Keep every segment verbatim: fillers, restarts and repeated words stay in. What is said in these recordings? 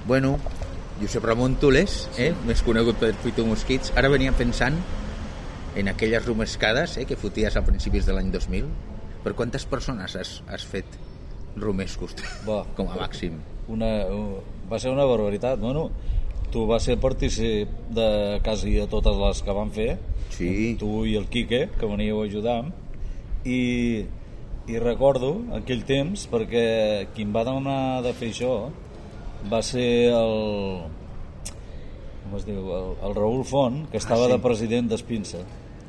Bueno, Josep Ramon Tules, eh? més conegut per Pitu Mosquits, ara venia pensant en aquelles rumescades eh, que foties a principis de l'any dos mil. Per quantes persones has, has fet rumescos Va, com a màxim? Una, va ser una barbaritat. Bueno, tu vas ser partícip de quasi a totes les que van fer. Sí. Tu i el Quique, que veníeu a ajudar. I, i recordo aquell temps, perquè qui em va demanar de fer això va ser el com es diu, el, el Raül Font, que estava ah, sí. de president d'Espinsa,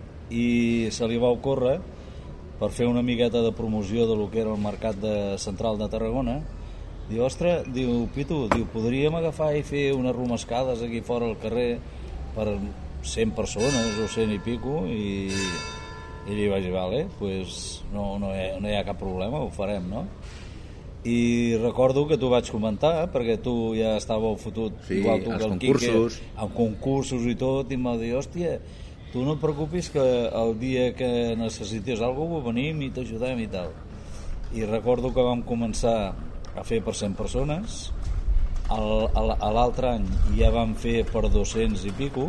i se li va ocórrer, per fer una miqueta de promoció de lo que era el mercat de central de Tarragona, diu, ostres, diu, Pitu, diu, podríem agafar i fer unes rumescades aquí fora al carrer per cent persones o cent i pico, i, i li vaig dir, vale, pues no, no, hi ha, no hi ha cap problema, ho farem, no? I recordo que t'ho vaig comentar, perquè tu ja estàveu fotut, sí, igual tu que el concursos. Quique, amb concursos i tot, i em va dir, hòstia, tu no et preocupis que el dia que necessites alguna cosa venim i t'ajudem i tal. I recordo que vam començar a fer per cent persones, a l'altre any ja vam fer per dos-cents i pico,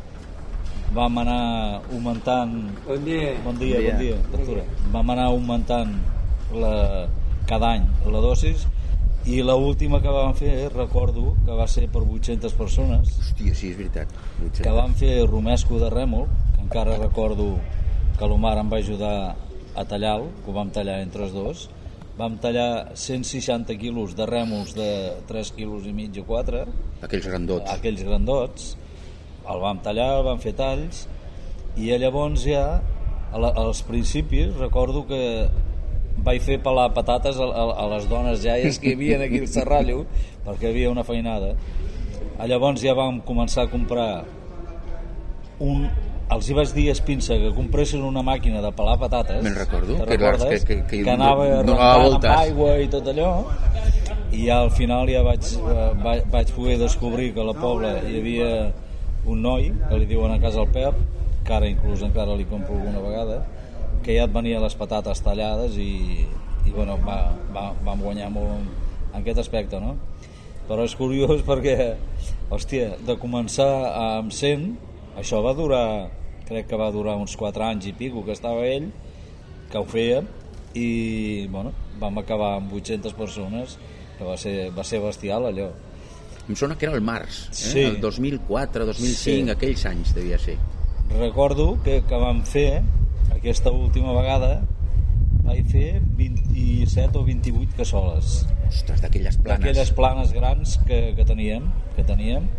vam anar augmentant... Bon dia. Bon dia, bon dia, doctora. Vam anar augmentant la, cada any la dosis, i l'última que vam fer, recordo que va ser per vuit-centes persones. Hòstia, sí, és veritat. vuit-centes. Que vam fer romesco de rèmol, que encara recordo que l'Omar em va ajudar a tallar-lo, que ho vam tallar entre els dos. Vam tallar cent seixanta quilos de rèmols de tres quilos i mig o quatre. Aquells grandots. Aquells grandots. El vam tallar, el vam fer talls, i llavors ja, als principis, recordo que vaig fer pelar patates a, a, a les dones jaies que hi havia aquí al Serrallo, perquè hi havia una feinada. Llavors ja vam començar a comprar un... Els hi vaig dir a Espinsa que compressin una màquina de pelar patates. Me'n recordo. Que recordes? Que, que, que, que anava rentant amb aigua i tot allò. I ja al final ja vaig, vaig, vaig poder descobrir que a la Pobla hi havia un noi, que li diuen a casa el Pep, que ara inclús encara li compro alguna vegada, que ja et venia les patates tallades i, i bueno, va, va, vam guanyar molt en, en aquest aspecte, no? Però és curiós perquè, hòstia, de començar amb cent, això va durar, crec que va durar uns quatre anys i pico que estava ell, que ho feia, i bueno, vam acabar amb vuit-centes persones, que va ser, va ser bestial allò. Em sona que era el març, eh? Sí. El dos mil quatre, dos mil cinc, sí. Aquells anys devia ser. Recordo que, que vam fer aquesta última vegada, vaig fer vint-i-set o vint-i-vuit cassoles. Ostres, d'aquelles planes. D'aquelles planes grans que, que teníem, que teníem.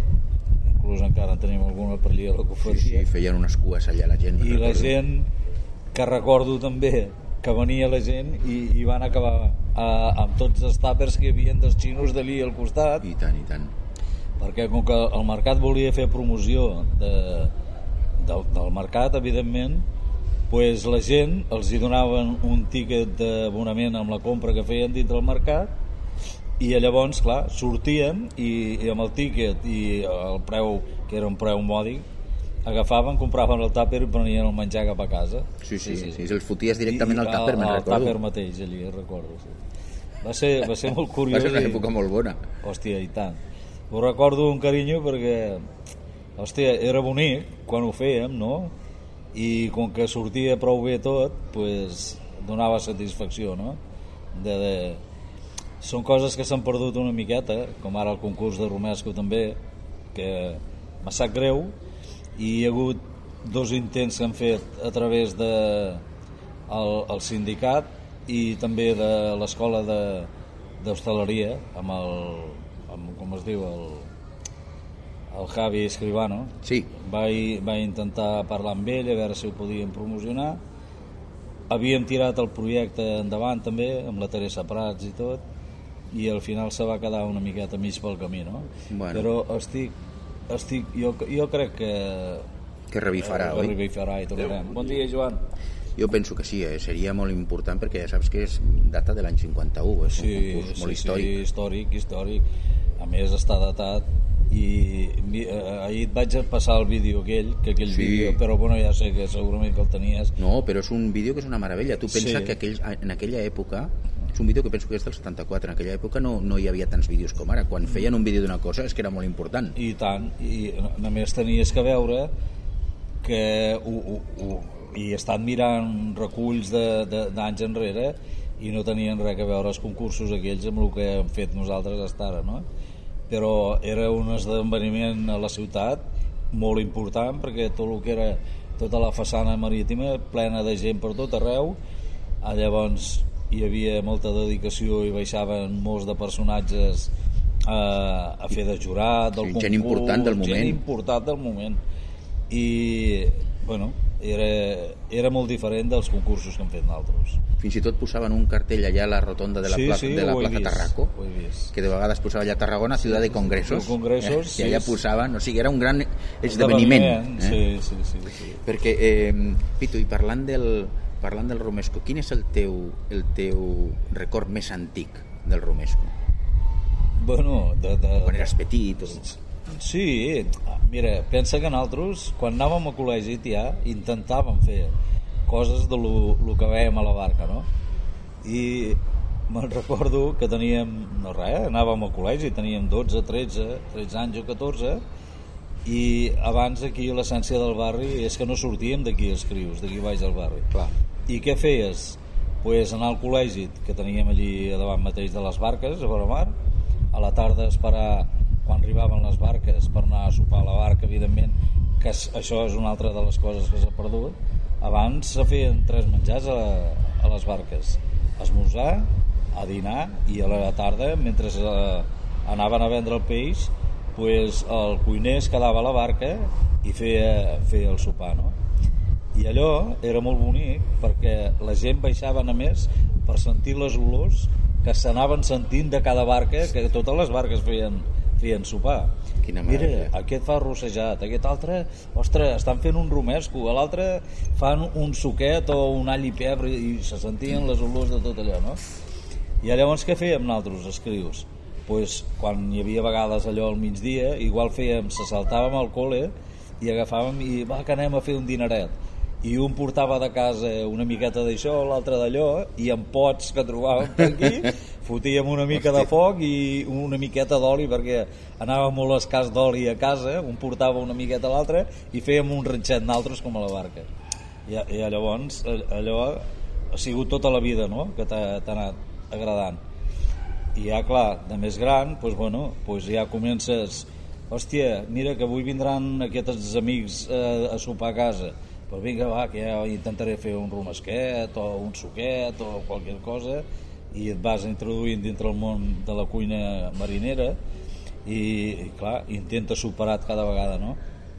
Inclús encara en tenim alguna per allà a la cofreria. Sí, sí, feien unes cues allà la gent. I la gent, que recordo també, que venia la gent i, i van acabar a, amb tots els tàpers que hi havia dels xinos d'allí al costat. I tant, i tant. Perquè com que el mercat volia fer promoció de, del, del mercat, evidentment, pues la gent els hi donaven un tíquet d'abonament amb la compra que feien dintre del mercat, i llavors, clar, sortien i, i amb el tíquet i el preu, que era un preu mòdic, agafaven, compraven el tàper i prenien el menjar cap a casa. Sí, sí, sí, sí. Els foties directament al tàper, me'n recordo. Al tàper mateix, allí, recordo. Sí. Va ser, va ser molt curiós. Va ser una època molt bona. Hòstia, i tant. Ho recordo un carinyo perquè, hòstia, era bonic quan ho fèiem, no? I com que sortia prou bé tot, pues, donava satisfacció, no? De, de... Són coses que s'han perdut una miqueta, com ara el concurs de romesco també, que m'ha sap greu, i hi ha hagut dos intents que han fet a través de el, el sindicat i també de l'escola d'hostaleria amb el, amb, com es diu, el, el Javi Escribano. Sí. Vaig, vaig intentar parlar amb ell a veure si ho podíem promocionar. Havíem tirat el projecte endavant també amb la Teresa Prats i tot, i al final se va quedar una miqueta mig pel camí, no? Bueno. Però estic, estic jo, jo crec que que revifarà, eh, oi? revifarà i tornarem. Bon dia, Joan. Jo penso que sí, eh? Seria molt important perquè ja saps que és data de l'any cinquanta-u, és sí, un concurs molt sí, històric. Sí, històric, històric. A més està datat i eh, ahir et vaig passar el vídeo aquell, que aquell sí. vídeo, però bueno, ja sé que segurament que el tenies. No, però és un vídeo que és una meravella. Tu pensa sí. que aquells, en aquella època és un vídeo que penso que és del setanta-quatre. En aquella època no, no hi havia tants vídeos com ara. Quan feien un vídeo d'una cosa és que era molt important. I tant, i només tenies que veure que ho, ho, ho, i estan mirant reculls d'anys enrere i no tenien res a veure els concursos aquells amb el que hem fet nosaltres fins ara, no? Però era un esdeveniment a la ciutat molt important, perquè tot el que era tota la façana marítima plena de gent per tot arreu. Llavors hi havia molta dedicació i baixaven molts de personatges a, a fer de jurat del sí, concurs, gent important del moment, gent important del moment. I bueno, era, era molt diferent dels concursos que hem fet nosaltres. Fins i tot posaven un cartell allà a la rotonda de la, sí, plaça, sí, de la plaça vist, Tarraco, que de vegades posava allà Tarragona, ciutat de congressos, congressos eh, sí, i allà posaven, o sigui, era un gran esdeveniment. Eh? Sí, sí, sí, sí. Perquè, eh, Pitu, i parlant del, parlant del romesco, quin és el teu, el teu record més antic del romesco? Bueno, de... de quan eres petit o... Sí, mira, pensa que nosaltres, quan anàvem a col·legi ja, intentàvem fer coses de lo, lo que veiem a la barca, no? I me'n recordo que teníem, no res, anàvem a col·legi, teníem dotze, tretze, tretze anys o catorze, i abans aquí l'essència del barri és que no sortíem d'aquí els crius, d'aquí baix del barri. Clar. I què feies? Pues anar al col·legi, que teníem allí davant mateix de les barques, a vora mar, a la tarda esperar quan arribaven les barques per anar a sopar a la barca, evidentment, que això és una altra de les coses que s'ha perdut. Abans se feien tres menjars a, a les barques: esmorzar, a dinar, i a la tarda, mentre eh, anaven a vendre el peix, pues, el cuiner es quedava a la barca i feia, feia el sopar, no? I allò era molt bonic perquè la gent baixava a més per sentir les olors que s'anaven sentint de cada barca, que totes les barques feien, feien sopar. Quina mira, meravella. Aquest fa rossejat, aquest altre, ostres, estan fent un romesco, a l'altre fan un suquet o un all i pebre, i se sentien les olors de tot allò, no? I llavors què fèiem nosaltres, els crius? Pues, quan hi havia vegades allò al migdia, igual fèiem, se saltàvem al col·le i agafàvem i va, que anem a fer un dineret. I un portava de casa una miqueta d'això, l'altre d'allò, i en pots que trobàvem per aquí fotíem una mica de foc i una miqueta d'oli, perquè anava molt escàs d'oli a casa, un portava una miqueta a l'altre i fèiem un ranxet d'altres com a la barca. I, i llavors allò ha sigut tota la vida, no?, que t'ha anat agradant. I ja clar, de més gran, doncs, bueno, doncs ja comences, hòstia, mira que avui vindran aquests amics a, a sopar a casa, doncs vinga, va, que ja intentaré fer un romesquet o un suquet o qualsevol cosa, i et vas introduint dintre el món de la cuina marinera i, i clar, intentes superar cada vegada, no?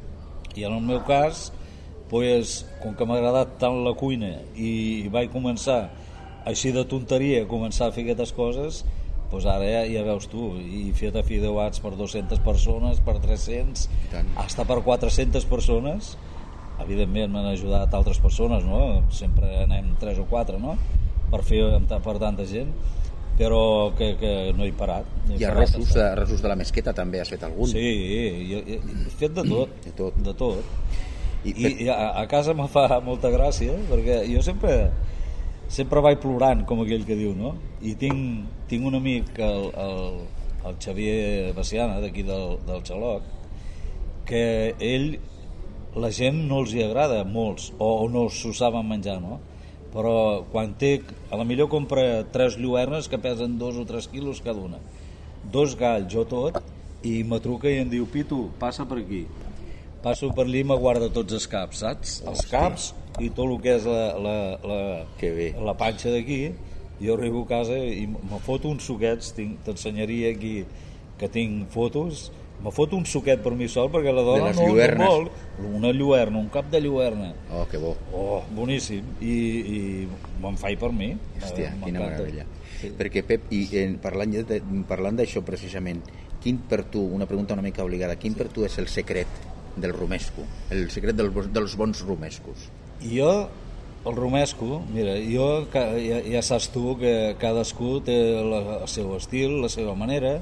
I en el meu cas, doncs, com que m'ha agradat tant la cuina i vaig començar així de tonteria a començar a fer aquestes coses, doncs ara ja, ja veus tu, i fet a fideuats per dues-centes persones, per tres-cents, hasta per quatre-centes persones. Evidentment m'han ajudat altres persones, no? Sempre anem tres o quatre, no?, per fer per tanta gent, però que, que no he parat. No he I parat arrossos, de, arrossos de la mesqueta també has fet algun? Sí, he, he, he fet de tot, de tot. De tot. I, I, i a, a casa me fa molta gràcia, perquè jo sempre sempre vaig plorant, com aquell que diu, no? I tinc, tinc un amic, el, el, el Xavier Baciana, d'aquí del, del Xaloc, que ell, la gent no els hi agrada, molts, o, o no s'ho saben menjar, no? Però quan té, a la millor compra tres lluernes que pesen dos o tres quilos cada una, dos galls o tot, i me truca i em diu, Pitu, passa per aquí. Passo per allí i me guarda tots els caps, saps? Els caps i tot el que és la, la, la, la panxa d'aquí. Jo arribo a casa i me foto uns suquets, t'ensenyaria aquí que tinc fotos, me foto un suquet per mi sol perquè la dona no, no vol, una lluerna, un cap de lluerna. Oh, que bo. Oh, boníssim, i, i me'n faig per mi. Hòstia, quina meravella. Sí. Perquè Pep, i en, parlant, de, parlant d'això precisament, quin per tu, una pregunta una mica obligada, quin per tu és el secret del romesco, el secret del, dels bons romescos? Jo, el romesco, mira, jo ja, ja saps tu que cadascú té la, el seu estil, la seva manera.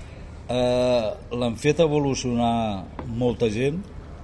Eh, l'han fet evolucionar molta gent,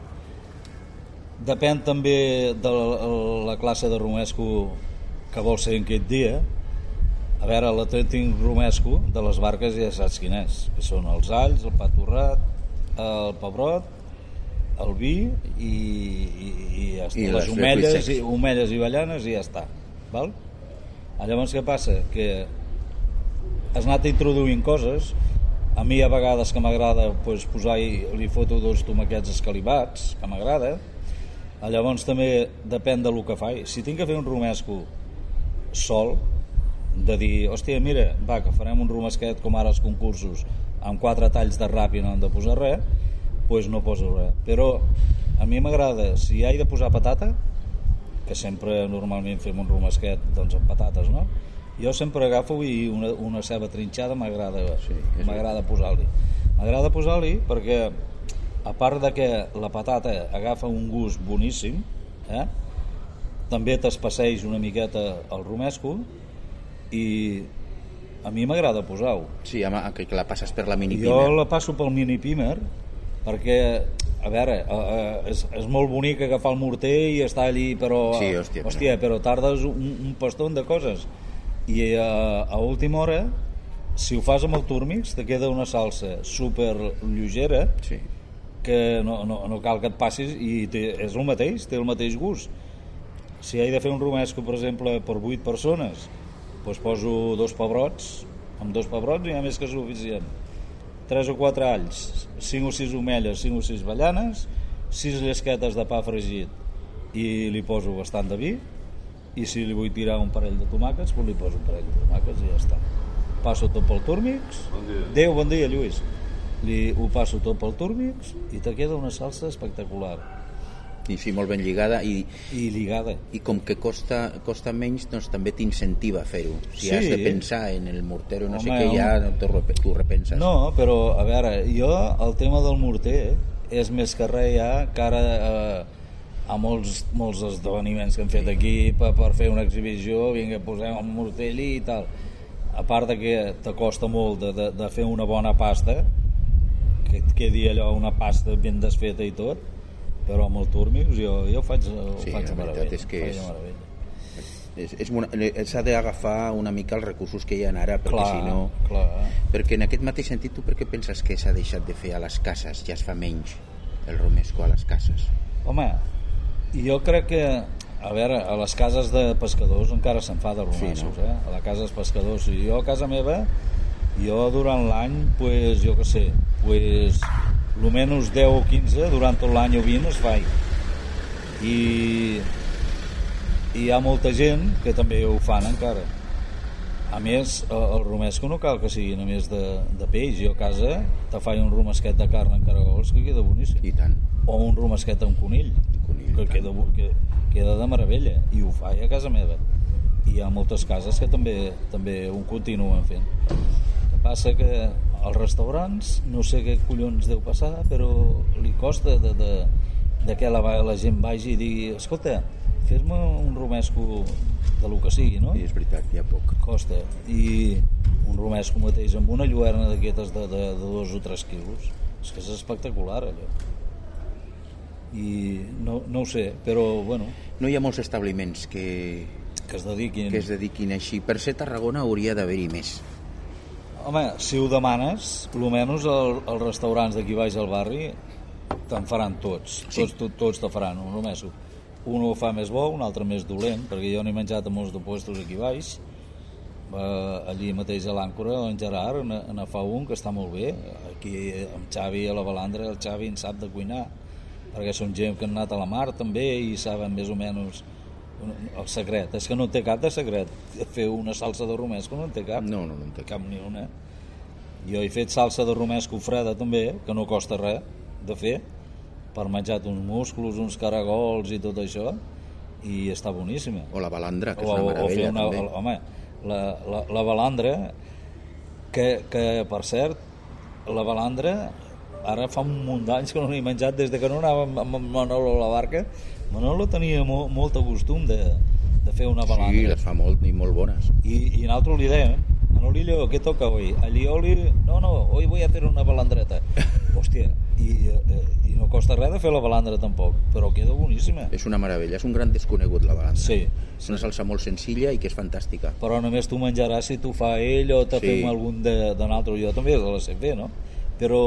depèn també de la, la classe de romesco que vol ser en aquest dia. A veure, la tinc romesco de les barques ja saps quin és, que són els alls, el pa torrat, el pebrot, el vi i, i, i ja està. I les les omelles i, omelles i avellanes i ja està, val? Llavors què passa? Que has anat introduint coses. A mi a vegades que m'agrada pues, posar i li foto dos tomaquets escalivats, que m'agrada. Llavors també depèn del que faig. Si tinc que fer un romesco sol, de dir, hòstia, mira, va, que farem un romesquet com ara els concursos, amb quatre talls de rap i no hem de posar res, doncs no poso res. Però a mi m'agrada, si hi ha de posar patata, que sempre normalment fem un romesquet doncs, amb patates, no? Jo sempre agafo i una, una ceba trinxada m'agrada sí, m'agrada posar-li. M'agrada posar-li perquè, a part de que la patata agafa un gust boníssim, eh? També t'espaceix una miqueta el romesco i a mi m'agrada posar-ho. Sí, home, que la passes per la mini-pimer. Jo la passo pel mini-pimer perquè, a veure, és, és molt bonic agafar el morter i estar allí, però, sí, hòstia, hòstia, però tardes un, un pastón de coses. I a, a última hora, si ho fas amb el túrmix, te queda una salsa super lleugera, sí, que no, no, no cal que et passis i té, és el mateix, té el mateix gust. Si he de fer un romesco, per exemple, per vuit persones, doncs poso dos pebrots, amb dos pebrots ja més que suficient, tres o quatre alls, cinc o sis omelles, cinc o sis avellanes, sis llesquetes de pa fregit i li poso bastant de vi, i si li vull tirar un parell de tomàquets doncs li poso un parell de tomàquets i ja està. Passo tot pel túrmix. Bon dia. Adéu, bon dia, Lluís. Li, ho passo tot pel túrmix i te queda una salsa espectacular. I sí, molt ben lligada i, i lligada i com que costa, costa menys, doncs també t'incentiva a fer-ho. Si sí. has de pensar en el morter o no Home, sé què, ja t'ho repenses. No, però a veure, jo el tema del morter és més que res ja que ara eh, a molts, molts esdeveniments que hem fet aquí per, per fer una exhibició, vinga, posem el morter allí i tal. A part de que t'acosta molt de, de, de fer una bona pasta, que et quedi allò una pasta ben desfeta i tot, però amb el túrmix jo, jo ho faig, ho sí, faig a meravella. És que és, és, és una, s'ha d'agafar una mica els recursos que hi ha ara, perquè clar, si no... Clar. Perquè en aquest mateix sentit, tu per què penses que s'ha deixat de fer a les cases? Ja es fa menys el romesco a les cases. Home, jo crec que, a veure, a les cases de pescadors encara se'n fa de romescos, sí, no? eh? A les cases pescadors, i jo a casa meva, jo durant l'any, pues, jo què sé, pues... almenys deu o quinze durant tot l'any o vint es fa i i hi ha molta gent que també ho fan encara. A més, el romesco no cal que sigui només de, de peix. Jo a casa te faig un romesquet de carn en caragols que queda boníssim. I tant. O un romesquet amb conill, conill que queda, que queda de meravella, i ho faig a casa meva. I hi ha moltes cases que també, també ho continuen fent. El que passa que als restaurants no sé què collons deu passar, però li costa de, de, de que la, la gent vagi i digui, escolta, fes-me un romesco de lo que sigui, no? Sí, és veritat, hi ha poc. Costa. I un romesco mateix amb una lluerna d'aquestes de, de, de dos o tres quilos, és que és espectacular allò. I no, no ho sé, però bueno... No hi ha molts establiments que, que, es dediquin... que es dediquin així. Per ser Tarragona hauria d'haver-hi més. Home, si ho demanes, almenys el, els restaurants d'aquí baix al barri te'n faran tots. Sí. Tots, tots, tots te faran un romesco. Un ho fa més bo, un altre més dolent, perquè jo n'he menjat a molts de puestos aquí baix. Eh, allí mateix a l'Àncora, en Gerard, en, en fa un que està molt bé. Aquí amb Xavi a la Balandra, el Xavi en sap de cuinar, perquè són gent que han anat a la mar també i saben més o menys el secret. És que no té cap de secret. Fer una salsa de romesco no en té cap. No, no, no en té cap ni una. Jo he fet salsa de romesco freda també, que no costa res de fer, per menjar uns musclos, uns caragols i tot això, i està boníssima. O la balandra, que o, és una meravella una, també. Home, la, la, la balandra, que, que per cert, la balandra ara fa un munt d'anys que no n'he menjat, des de que no anava amb Manolo a la barca. Manolo tenia mo, molt de costum de, de fer una balandra. Sí, les fa molt i molt bones. I, i nosaltres li dèiem, Manolillo, ¿qué toca hoy? Alioli, no, no, hoy voy a hacer una balandreta. hòstia, i, i, i no costa res de fer la balandra tampoc, però queda boníssima. És una meravella, és un gran desconegut la balandra. Sí, És sí. una salsa molt senzilla i que és fantàstica. Però només tu menjaràs si tu fa ell o te Sí. fem algun d'un altre. Jo també la sé fer, no? Però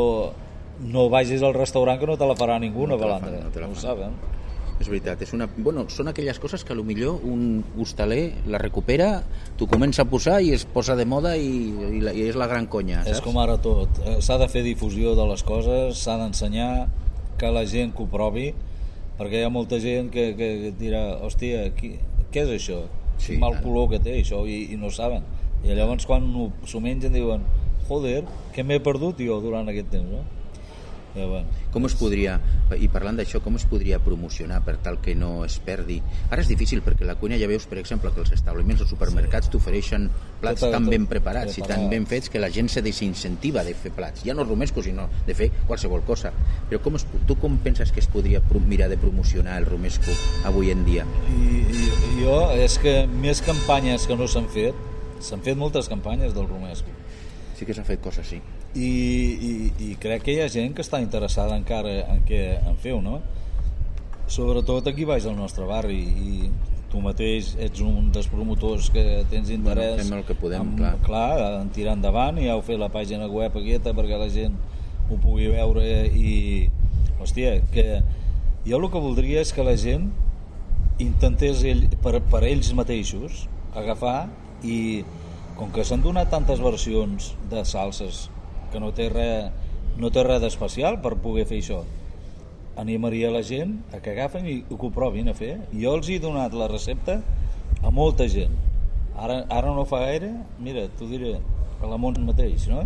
no vagis al restaurant que no te la farà ningú, No una te la balandra, fan, no te la no ho fan. saben. És veritat, és una... bueno, són aquelles coses que a lo millor un hostaler la recupera, tu comença a posar i es posa de moda i, i, la, i és la gran conya, saps? És com ara tot, eh, s'ha de fer difusió de les coses, s'ha d'ensenyar, que la gent que ho provi, perquè hi ha molta gent que, que dirà, hòstia, qui, què és això? Sí, Quin mal ara. color que té això, i, i no ho saben. I llavors quan ho- s'ho mengen diuen, joder, què m'he perdut jo durant aquest temps, no? I, bueno, Com es podria, i parlant d'això, com es podria promocionar per tal que no es perdi? Ara és difícil perquè la cuina ja veus, per exemple, que els establiments, els supermercats sí. t'ofereixen plats Tot, tan tot, ben preparats preparat. i tan ben fets que la gent se desincentiva de fer plats. Ja no romesco, sinó de fer qualsevol cosa. Però com es, tu com penses que es podria pro- mirar de promocionar el romesco avui en dia? I, i, i jo, és que més campanyes que no s'han fet, s'han fet moltes campanyes del romesco. Sí que s'ha fet coses, sí. I, i, i crec que hi ha gent que està interessada encara en què en feu, no? Sobretot aquí baix al nostre barri, i tu mateix ets un dels promotors que tens interès Bueno, fem el que podem, en, clar. clar, en tirar endavant, i heu fet la pàgina web aquesta perquè la gent ho pugui veure, i hòstia, que jo el que voldria és que la gent intentés ell, per, per ells mateixos agafar, i com que s'han donat tantes versions de salses que no té res, no té res d'especial per poder fer això, animaria la gent a que agafen i que ho provin a fer. Jo els he donat la recepta a molta gent. Ara, ara no fa gaire, mira, t'ho diré, a la Mont mateix, no?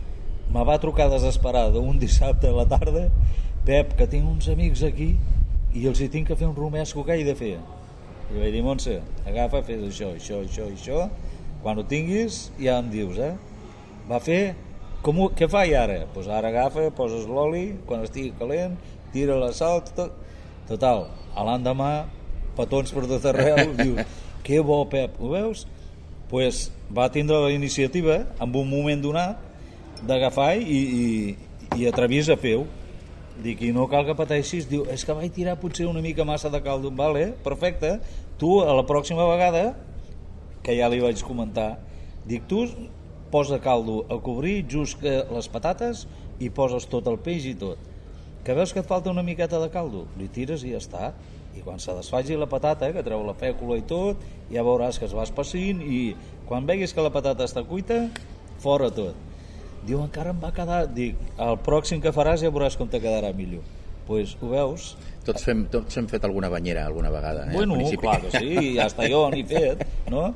Me va trucar desesperada un dissabte a la tarda, Pep, que tinc uns amics aquí i els hi tinc que fer un romesco, que he de fer? I vaig dir, Montse, agafa, fes això, això, això, això, quan ho tinguis ja em dius, eh? Va fer, com ho, què faig ara? Doncs pues ara agafa, poses l'oli, quan estigui calent, tira la sal, tot, total, a l'endemà, petons per tot arreu, diu, que bo, Pep, ho veus? Doncs pues va tindre la iniciativa, en un moment donat, d'agafar i, i, i atrevir-se a fer-ho. Dic, i no cal que pateixis. Diu, és que vaig tirar potser una mica massa de caldo. Vale, perfecte, tu a la pròxima vegada, que ja li vaig comentar, dic, tu posa caldo a cobrir just que les patates i poses tot el peix i tot. Que veus que et falta una miqueta de caldo? Li tires i ja està. I quan se desfaci la patata, que treu la fècula i tot, ja veuràs que es va espessint, i quan veguis que la patata està cuita, fora tot. Diu, encara em va quedar... Dic, el pròxim que faràs ja veuràs com te quedarà millor. Doncs pues, ho veus? Tots, fem, tots hem fet alguna banyera alguna vegada, eh? Bueno, al principi. clar que sí, ja està jo n'he fet, no?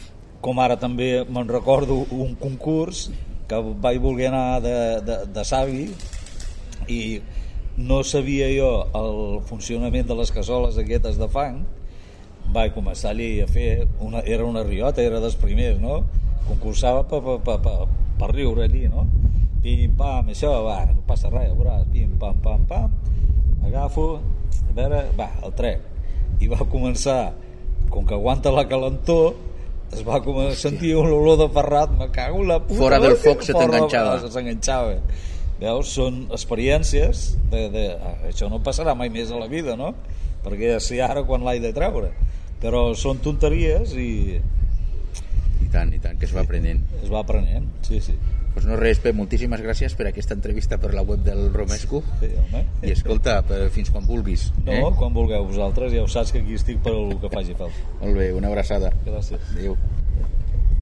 Com ara també me'n recordo un concurs que vaig voler anar de, de, de savi, i no sabia jo el funcionament de les cassoles aquestes de fang. Vaig començar allí a fer una, era una riota, era dels primers, no? Concursava per pa, pa, pa, pa riure allí, no? Pim pam, això, va, no passa res, veuràs, pim pam pam pam, agafo, a veure, va, el trec, i va començar, com que aguanta la calentor, es va començar a sentir un olor de ferrat, me cago en la puta. Fora del foc se t'enganxava. S'enganxava. Veus, són experiències de, de, això no passarà mai més a la vida, no? Perquè ja sé ara quan l'haig de treure, però són tonteries i I tant, i tant, que es va aprenent. es va aprenent, sí, sí. Pues no res, Pep, moltíssimes gràcies per aquesta entrevista per la web del Romesco. Sí, home. I escolta, per, fins quan vulguis. No, eh? quan vulgueu vosaltres, ja ho saps que aquí estic per el que faci falta. Molt bé, una abraçada. Gràcies. Adéu.